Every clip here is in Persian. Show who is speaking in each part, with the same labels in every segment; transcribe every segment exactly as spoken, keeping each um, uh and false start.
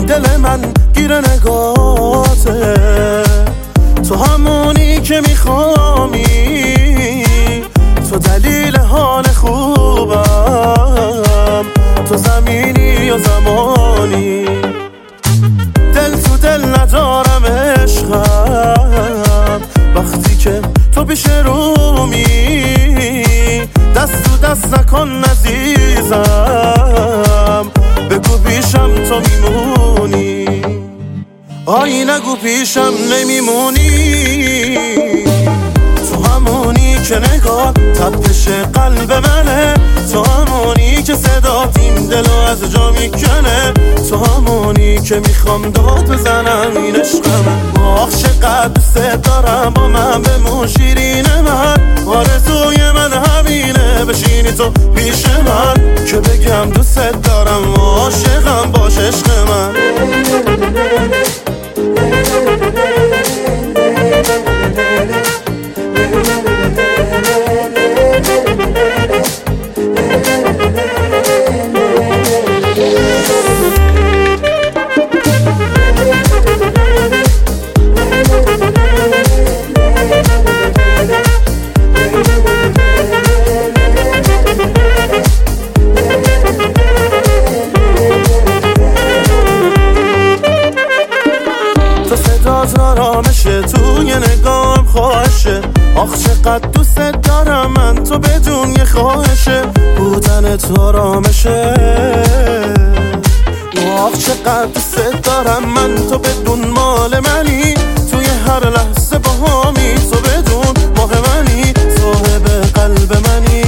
Speaker 1: دل من گیر نگاته، تو همونی که میخوامی، تو دلیل حال خوبم، تو زمینی یا زمانی، دل تو دل ندارم عشقم، وقتی که تو پیش رومی، دست تو دست نکن عزیزم، بگو پیشم تو میمونی، آی نگو پیشم نمیمونی، تو همونی که نگاه تپش قلب منه، تو همونی که صدات این دلو از جا میکنه، تو همونی که میخوام داد بزنم این عشقمه، آخ چقدر دوست دارم با من بمون شیرین من، آرزوی من همینه بشینی تو پیش من، که بگم دوست دارم عاشقم باش عشق من. آرامشه توی نگاهم خواهشه، آخ چقدر دوست دارم من تو بدون یه خواهشه، بودنت آرامشه، آخ چقدر دوست دارم من تو بدون مال منی، توی هر لحظه با همی تو بدون ماه منی، صاحب قلب منی،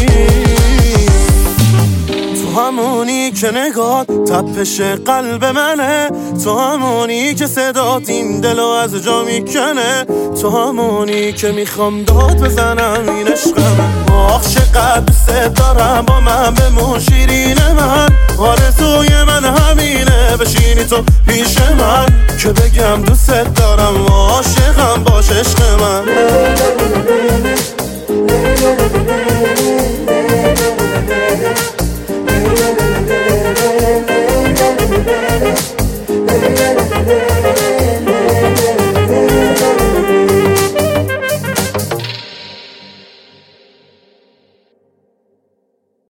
Speaker 1: تو همونی که نگات تپش قلب منه، تو همونی که صدات این دلو از جا میکنه، تو همونی که میخوام داد بزنم این عشقمه، آخ چقدر دوست دارم با من بمون شیرین من، آرزوی من همینه بشینی تو پیش من، که بگم دوست دارم عاشقم باش عشق من.